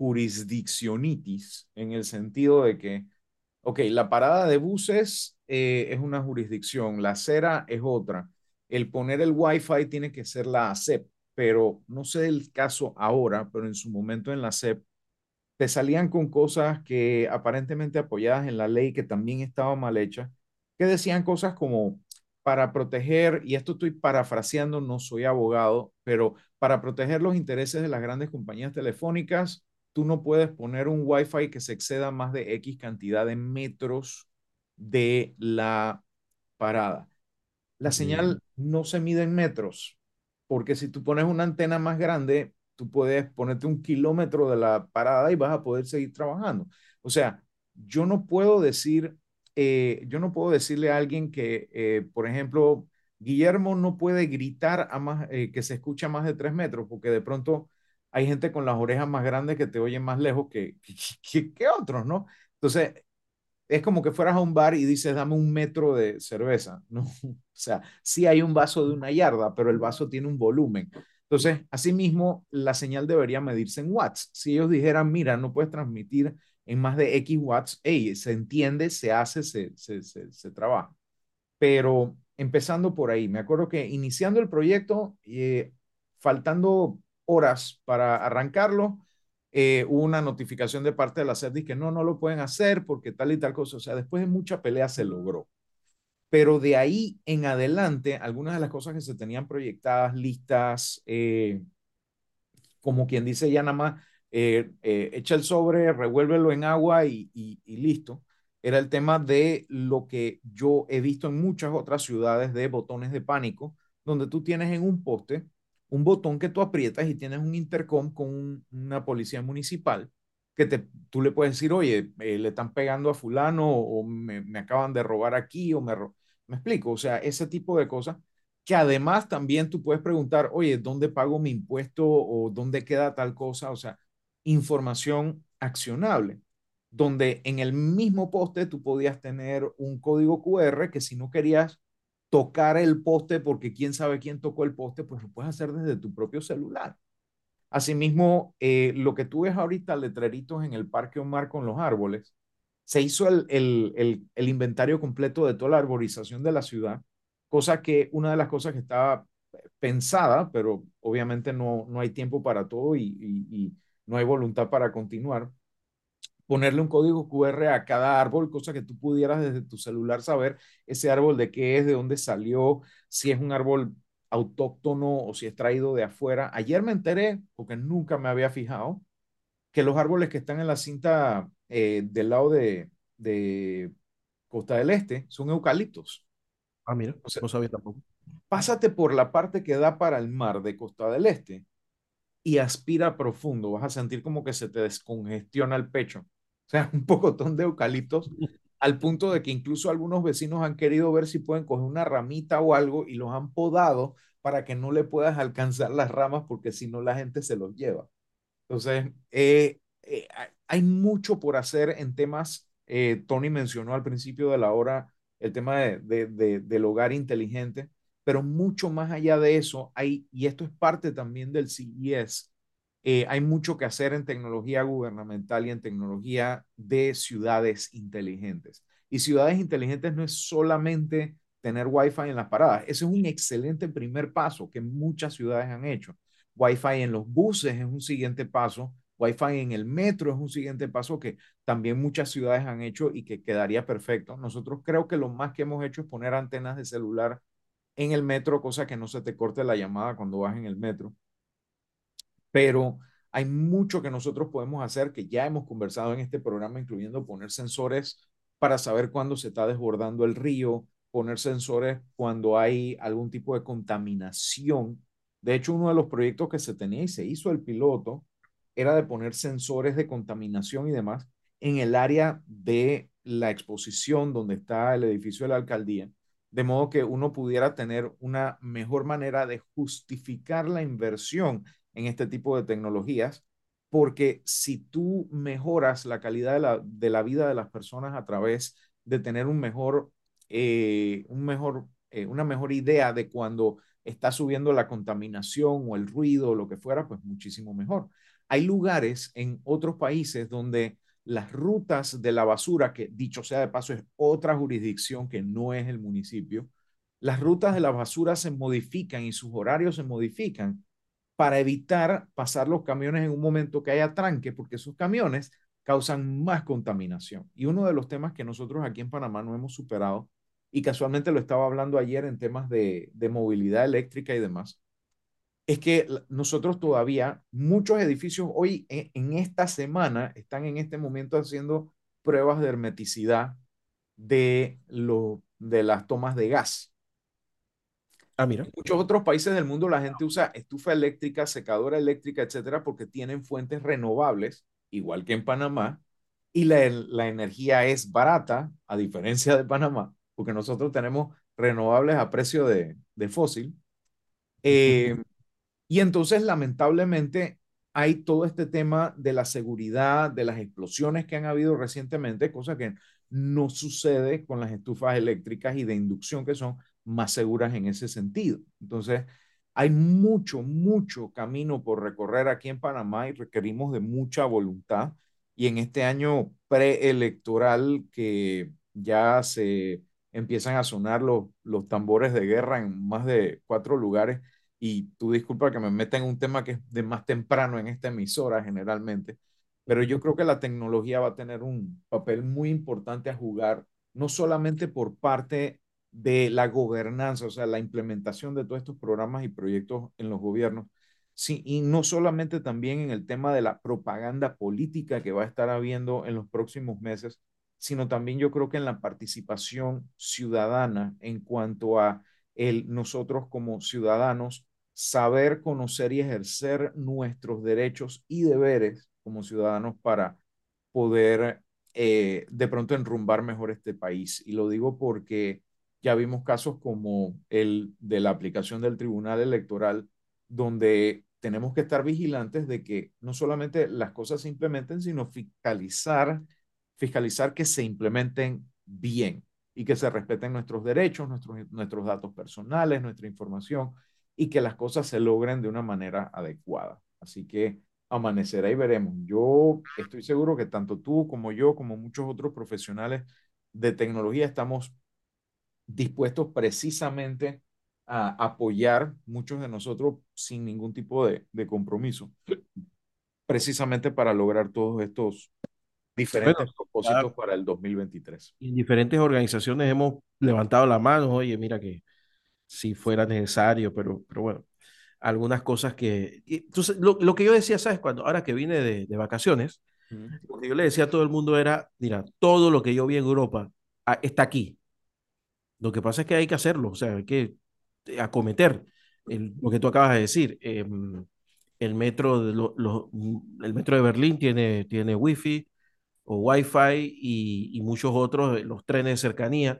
jurisdiccionitis en el sentido de que, ok, la parada de buses eh, es una jurisdicción, la acera es otra. El poner el Wi-Fi tiene que ser la A S E P, pero no sé el caso ahora, pero en su momento en la A S E P te salían con cosas que aparentemente apoyadas en la ley, que también estaba mal hecha, que decían cosas como para proteger, y esto estoy parafraseando, no soy abogado, pero para proteger los intereses de las grandes compañías telefónicas, tú no puedes poner un Wi-Fi que se exceda más de X cantidad de metros de la parada. La Ok. señal no se mide en metros, porque si tú pones una antena más grande, tú puedes ponerte un kilómetro de la parada y vas a poder seguir trabajando. O sea, yo no puedo decir, eh, yo no puedo decirle a alguien que, eh, por ejemplo, Guillermo no puede gritar a más, eh, que se escucha a más de tres metros, porque de pronto hay gente con las orejas más grandes que te oyen más lejos que, que, que, que otros, ¿no? Entonces, es como que fueras a un bar y dices, dame un metro de cerveza, ¿no? O sea, sí hay un vaso de una yarda, pero el vaso tiene un volumen. Entonces, asimismo, la señal debería medirse en watts. Si ellos dijeran, mira, no puedes transmitir en más de X watts, hey, se entiende, se hace, se, se, se, se trabaja. Pero empezando por ahí, me acuerdo que iniciando el proyecto, eh, faltando horas para arrancarlo, eh, hubo una notificación de parte de la S E D que no, no lo pueden hacer porque tal y tal cosa. O sea, después de mucha pelea se logró. Pero de ahí en adelante, algunas de las cosas que se tenían proyectadas, listas, eh, como quien dice ya nada más, eh, eh, echa el sobre, revuélvelo en agua y, y, y listo. Era el tema de lo que yo he visto en muchas otras ciudades de botones de pánico, donde tú tienes en un poste un botón que tú aprietas y tienes un intercom con un, una policía municipal que te, tú le puedes decir, oye, eh, le están pegando a fulano o, o me, me, acaban de robar aquí o me, ro me explico, o sea, ese tipo de cosas que además también tú puedes preguntar, oye, ¿dónde pago mi impuesto o dónde queda tal cosa? O sea, información accionable, donde en el mismo poste tú podías tener un código Q R que si no querías tocar el poste porque quién sabe quién tocó el poste, pues lo puedes hacer desde tu propio celular. Asimismo, eh, lo que tú ves ahorita, letreritos en el Parque Omar con los árboles, se hizo el, el, el, el inventario completo de toda la arborización de la ciudad, cosa que una de las cosas que estaba pensada, pero obviamente no, no hay tiempo para todo y, y, y no hay voluntad para continuar, ponerle un código Q R a cada árbol, cosa que tú pudieras desde tu celular saber ese árbol de qué es, de dónde salió, si es un árbol autóctono o si es traído de afuera. Ayer me enteré, porque nunca me había fijado, que los árboles que están en la cinta eh, del lado de, de Costa del Este son eucaliptos. Ah, mira, O sea, no sabía tampoco. pásate por la parte que da para el mar de Costa del Este y aspira profundo. Vas a sentir como que se te descongestiona el pecho. O sea, un pocotón de eucaliptos al punto de que incluso algunos vecinos han querido ver si pueden coger una ramita o algo y los han podado para que no le puedas alcanzar las ramas porque si no la gente se los lleva. Entonces, eh, eh, hay mucho por hacer en temas. Eh, Tony mencionó al principio de la hora el tema de, de, de, del hogar inteligente, pero mucho más allá de eso, hay, y esto es parte también del C E S, eh, hay mucho que hacer en tecnología gubernamental y en tecnología de ciudades inteligentes. Y ciudades inteligentes no es solamente tener Wi-Fi en las paradas. Ese es un excelente primer paso que muchas ciudades han hecho. Wi-Fi en los buses es un siguiente paso. Wi-Fi en el metro es un siguiente paso que también muchas ciudades han hecho y que quedaría perfecto. Nosotros creo que lo más que hemos hecho es poner antenas de celular en el metro, cosa que no se te corte la llamada cuando vas en el metro. Pero hay mucho que nosotros podemos hacer que ya hemos conversado en este programa, incluyendo poner sensores para saber cuándo se está desbordando el río, poner sensores cuando hay algún tipo de contaminación. De hecho, uno de los proyectos que se tenía y se hizo el piloto era de poner sensores de contaminación y demás en el área de la exposición donde está el edificio de la alcaldía, de modo que uno pudiera tener una mejor manera de justificar la inversión en este tipo de tecnologías, porque si tú mejoras la calidad de la, de la vida de las personas a través de tener un mejor, eh, un mejor, eh, una mejor idea de cuando está subiendo la contaminación o el ruido o lo que fuera, pues muchísimo mejor. Hay lugares en otros países donde las rutas de la basura, que dicho sea de paso es otra jurisdicción que no es el municipio, las rutas de la basura se modifican y sus horarios se modifican para evitar pasar los camiones en un momento que haya tranque, porque esos camiones causan más contaminación. Y uno de los temas que nosotros aquí en Panamá no hemos superado, y casualmente lo estaba hablando ayer en temas de, de movilidad eléctrica y demás, es que nosotros todavía, muchos edificios hoy en, en esta semana están en este momento haciendo pruebas de hermeticidad de, lo, de las tomas de gas. Ah, mira. En muchos otros países del mundo la gente usa estufa eléctrica, secadora eléctrica, etcétera, porque tienen fuentes renovables, igual que en Panamá, y la, la energía es barata, a diferencia de Panamá, porque nosotros tenemos renovables a precio de, de fósil. Eh, y entonces, lamentablemente, hay todo este tema de la seguridad, de las explosiones que han habido recientemente, cosa que no sucede con las estufas eléctricas y de inducción que son más seguras en ese sentido. Entonces, hay mucho, mucho camino por recorrer aquí en Panamá y requerimos de mucha voluntad. Y en este año preelectoral que ya se empiezan a sonar los, los tambores de guerra en más de cuatro lugares, y tú disculpa que me meta en un tema que es de más temprano en esta emisora generalmente, pero yo creo que la tecnología va a tener un papel muy importante a jugar, no solamente por parte de la gobernanza, o sea, la implementación de todos estos programas y proyectos en los gobiernos, sí, y no solamente también en el tema de la propaganda política que va a estar habiendo en los próximos meses, sino también yo creo que en la participación ciudadana en cuanto a el, nosotros como ciudadanos saber, conocer y ejercer nuestros derechos y deberes como ciudadanos para poder eh, de pronto enrumbar mejor este país. Y lo digo porque ya vimos casos como el de la aplicación del Tribunal Electoral, donde tenemos que estar vigilantes de que no solamente las cosas se implementen, sino fiscalizar, fiscalizar que se implementen bien y que se respeten nuestros derechos, nuestros, nuestros datos personales, nuestra información y que las cosas se logren de una manera adecuada. Así que amanecerá y veremos. Yo estoy seguro que tanto tú como yo, como muchos otros profesionales de tecnología, estamos dispuestos precisamente a apoyar, muchos de nosotros sin ningún tipo de, de compromiso, precisamente para lograr todos estos Bueno, diferentes ya propósitos para el dos mil veintitrés. en diferentes organizaciones hemos levantado la mano, oye, mira que si fuera necesario, pero, pero bueno, algunas cosas que... y, entonces, lo, lo que yo decía, ¿sabes? Cuando, ahora que vine de, de vacaciones, lo que yo le decía a todo el mundo era, mira, todo lo que yo vi en Europa ah, está aquí. Lo que pasa es que hay que hacerlo, o sea, hay que eh, acometer el- lo que tú acabas de decir. Eh, el metro de lo- lo- el metro de Berlín tiene, tiene wifi o wifi y, y muchos otros, eh, los trenes de cercanía.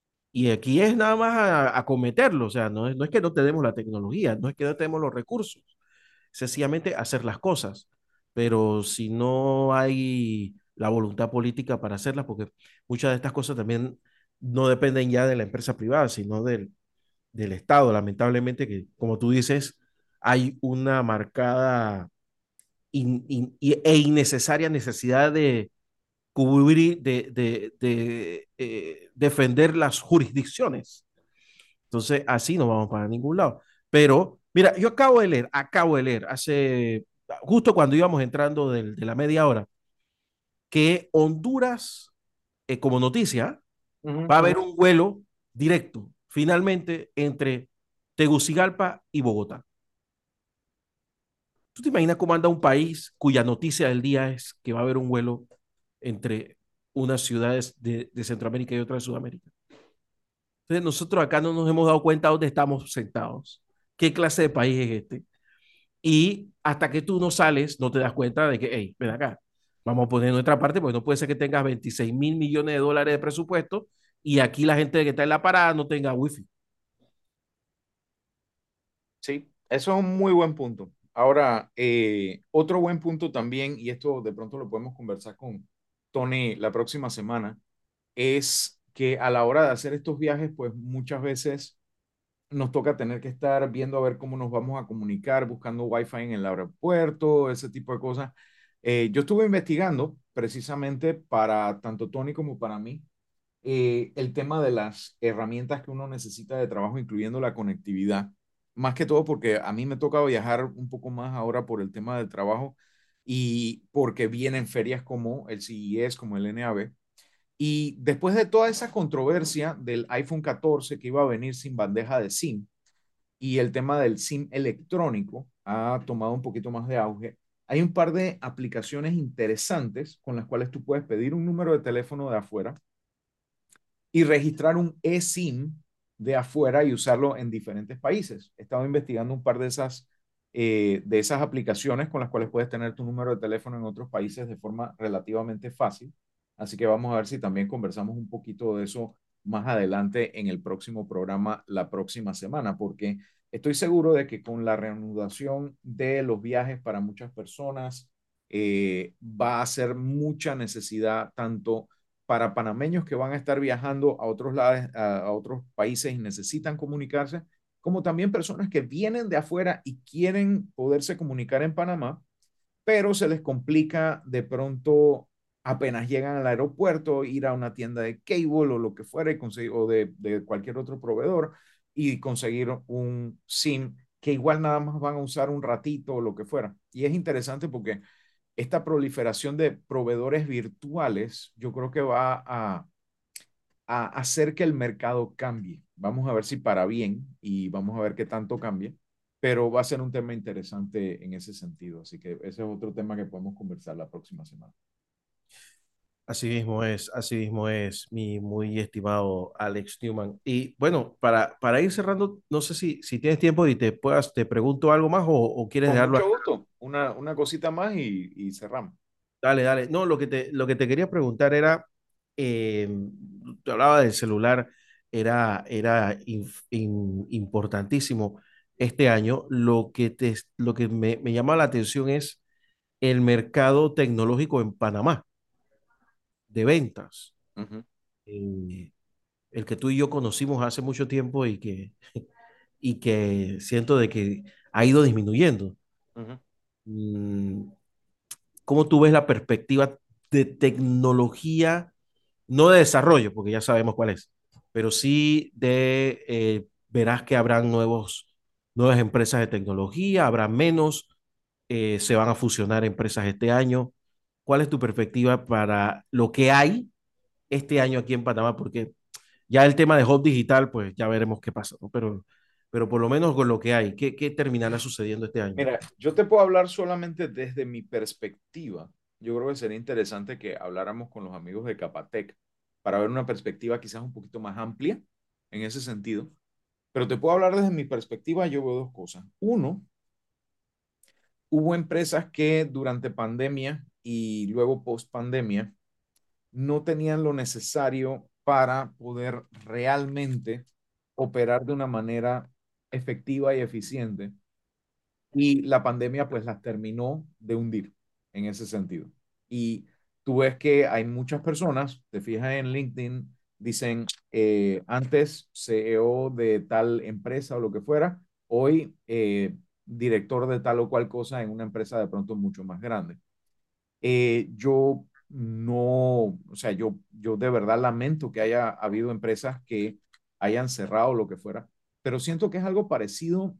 Y aquí es nada más a- acometerlo, o sea, no es, no es que no tenemos la tecnología, no es que no tenemos los recursos, sencillamente hacer las cosas. Pero si no hay la voluntad política para hacerlas, porque muchas de estas cosas también no dependen ya de la empresa privada, sino del, del Estado, lamentablemente, que como tú dices, hay una marcada in- in- e innecesaria necesidad de, cubrir, de, de, de eh, defender las jurisdicciones. Entonces, así no vamos para ningún lado. Pero, mira, yo acabo de leer, acabo de leer, hace, justo cuando íbamos entrando del- de la media hora, que Honduras, eh, como noticia, Ujú. va a haber un vuelo directo, finalmente, entre Tegucigalpa y Bogotá. ¿Tú te imaginas cómo anda un país cuya noticia del día es que va a haber un vuelo entre unas ciudades de, de Centroamérica y otras de Sudamérica? Entonces, nosotros acá no nos hemos dado cuenta dónde estamos sentados, qué clase de país es este. Y hasta que tú no sales, no te das cuenta de que, hey, ven acá, vamos a poner nuestra parte, porque no puede ser que tengas veintiséis mil millones de dólares de presupuesto y aquí la gente que está en la parada no tenga wifi. Sí, eso es un muy buen punto. Ahora, eh, otro buen punto también, y esto de pronto lo podemos conversar con Tony la próxima semana, es que a la hora de hacer estos viajes, pues muchas veces nos toca tener que estar viendo a ver cómo nos vamos a comunicar, buscando wifi en el aeropuerto, ese tipo de cosas. Eh, yo estuve investigando precisamente para tanto Tony como para mí eh, el tema de las herramientas que uno necesita de trabajo, incluyendo la conectividad. Más que todo porque a mí me toca viajar un poco más ahora por el tema del trabajo y porque vienen ferias como el C E S, como el N A B. Y después de toda esa controversia del iPhone catorce que iba a venir sin bandeja de SIM y el tema del SIM electrónico ha tomado un poquito más de auge, hay un par de aplicaciones interesantes con las cuales tú puedes pedir un número de teléfono de afuera y registrar un eSIM de afuera y usarlo en diferentes países. He estado investigando un par de esas, eh, de esas aplicaciones con las cuales puedes tener tu número de teléfono en otros países de forma relativamente fácil. Así que vamos a ver si también conversamos un poquito de eso más adelante en el próximo programa la próxima semana, porque estoy seguro de que con la reanudación de los viajes para muchas personas eh, va a ser mucha necesidad tanto para panameños que van a estar viajando a otros lados, a, a otros países y necesitan comunicarse, como también personas que vienen de afuera y quieren poderse comunicar en Panamá, pero se les complica de pronto apenas llegan al aeropuerto, ir a una tienda de cable o lo que fuera y conseguir, o de, de cualquier otro proveedor y conseguir un SIM que igual nada más van a usar un ratito o lo que fuera. Y es interesante porque esta proliferación de proveedores virtuales, yo creo que va a, a hacer que el mercado cambie. Vamos a ver si para bien y vamos a ver qué tanto cambia, pero va a ser un tema interesante en ese sentido. Así que ese es otro tema que podemos conversar la próxima semana. Así mismo es, así mismo es, mi muy estimado Alex Newman. Y bueno, para, para ir cerrando, no sé si, si tienes tiempo y te puedas, te pregunto algo más o, o quieres Con dejarlo mucho ahí. gusto. Una, una cosita más y, y cerramos. Dale, dale. No, lo que te, lo que te quería preguntar era, eh, te hablaba del celular, era, era inf- in- importantísimo este año. Lo que, te, lo que me, me llama la atención es el mercado tecnológico en Panamá, de ventas. Uh -huh, Eh, el que tú y yo conocimos hace mucho tiempo y que, y que siento de que ha ido disminuyendo. uh -huh. Mm, ¿Cómo tú ves la perspectiva de tecnología, no de desarrollo, porque ya sabemos cuál es, pero sí de, eh, verás que habrán nuevos, nuevas empresas de tecnología, habrá menos, eh, se van a fusionar empresas este año? ¿Cuál es tu perspectiva para lo que hay este año aquí en Panamá? Porque ya el tema de Hub Digital, pues ya veremos qué pasa, ¿no? Pero, pero por lo menos con lo que hay, ¿qué, qué terminará sucediendo este año? Mira, yo te puedo hablar solamente desde mi perspectiva. Yo creo que sería interesante que habláramos con los amigos de Capatec para ver una perspectiva quizás un poquito más amplia en ese sentido. Pero te puedo hablar desde mi perspectiva, yo veo dos cosas. Uno, hubo empresas que durante pandemia y luego post pandemia no tenían lo necesario para poder realmente operar de una manera efectiva y eficiente y la pandemia pues las terminó de hundir en ese sentido. Y tú ves que hay muchas personas, te fijas en LinkedIn, dicen eh, antes C E O de tal empresa o lo que fuera, hoy eh, director de tal o cual cosa en una empresa de pronto mucho más grande. Eh, yo no, o sea, yo, yo de verdad lamento que haya habido empresas que hayan cerrado lo que fuera, pero siento que es algo parecido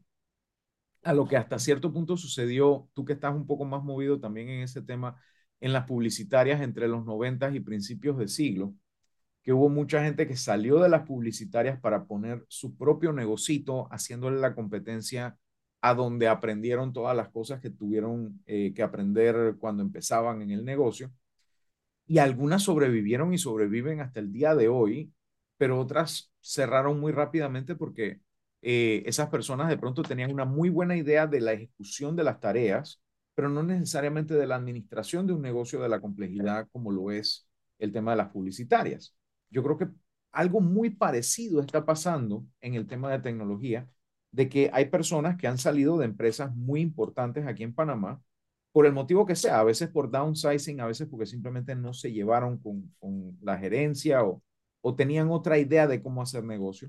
a lo que hasta cierto punto sucedió, tú que estás un poco más movido también en ese tema, en las publicitarias entre los noventas y principios de siglo, que hubo mucha gente que salió de las publicitarias para poner su propio negocito, haciéndole la competencia a donde aprendieron todas las cosas que tuvieron eh, que aprender cuando empezaban en el negocio. Y algunas sobrevivieron y sobreviven hasta el día de hoy, pero otras cerraron muy rápidamente porque eh, esas personas de pronto tenían una muy buena idea de la ejecución de las tareas, pero no necesariamente de la administración de un negocio de la complejidad como lo es el tema de las publicitarias. Yo creo que algo muy parecido está pasando en el tema de tecnología, de que hay personas que han salido de empresas muy importantes aquí en Panamá por el motivo que sea, a veces por downsizing, a veces porque simplemente no se llevaron con, con la gerencia o, o tenían otra idea de cómo hacer negocio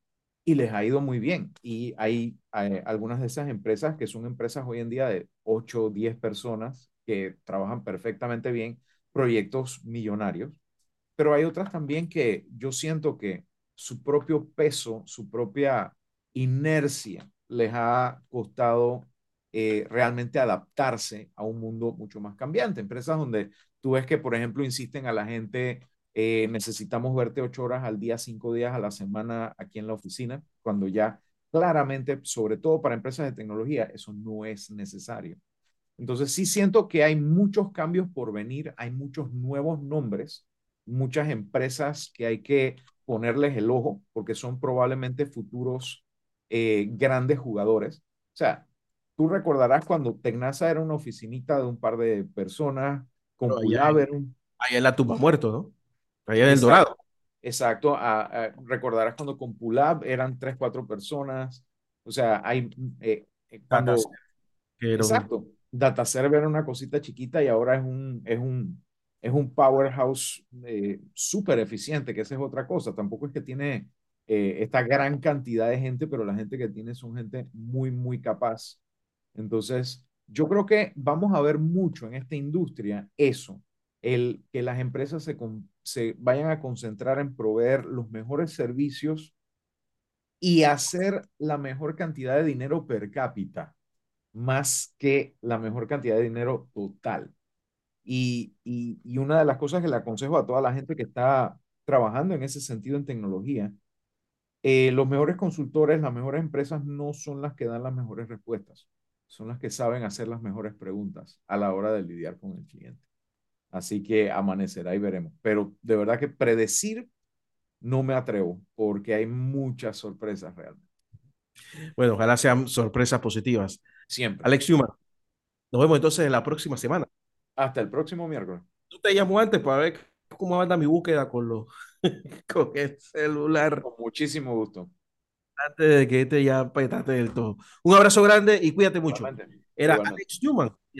y les ha ido muy bien. Y hay, hay algunas de esas empresas que son empresas hoy en día de ocho o diez personas que trabajan perfectamente bien, proyectos millonarios, pero hay otras también que yo siento que su propio peso, su propia inercia les ha costado eh, realmente adaptarse a un mundo mucho más cambiante. Empresas donde tú ves que, por ejemplo, insisten a la gente, eh, necesitamos verte ocho horas al día, cinco días a la semana aquí en la oficina, cuando ya claramente, sobre todo para empresas de tecnología, eso no es necesario. Entonces sí siento que hay muchos cambios por venir, hay muchos nuevos nombres, muchas empresas que hay que ponerles el ojo porque son probablemente futuros eh, grandes jugadores. O sea, tú recordarás cuando Tecnasa era una oficinita de un par de personas, Pero allá Compulab en, era un... allá en la tumba muerto, ¿no? Allá en el Exacto, Dorado. exacto. A- a- recordarás cuando Compulab eran tres, cuatro personas. O sea, hay eh, eh, Datas, cuando que era un- exacto. Data Server era una cosita chiquita y ahora es un, es un, es un powerhouse eh, súper eficiente, que esa es otra cosa. Tampoco es que tiene eh, esta gran cantidad de gente, pero la gente que tiene son gente muy, muy capaz. Entonces, yo creo que vamos a ver mucho en esta industria eso, el que las empresas se, con- se vayan a concentrar en proveer los mejores servicios y hacer la mejor cantidad de dinero per cápita más que la mejor cantidad de dinero total. Y, y, y una de las cosas que le aconsejo a toda la gente que está trabajando en ese sentido en tecnología, eh, los mejores consultores, las mejores empresas no son las que dan las mejores respuestas, son las que saben hacer las mejores preguntas a la hora de lidiar con el cliente. Así que amanecerá y veremos. Pero de verdad que predecir no me atrevo porque hay muchas sorpresas realmente. Bueno, ojalá sean sorpresas positivas. Siempre. Alex Newman, nos vemos entonces en la próxima semana. Hasta el próximo miércoles. Yo te llamo antes para ver cómo anda mi búsqueda con, los, con el celular Con muchísimo gusto. antes de que este ya petaste del todo. Un abrazo grande y cuídate mucho. Igualmente. Era Igualmente. Alex Newman.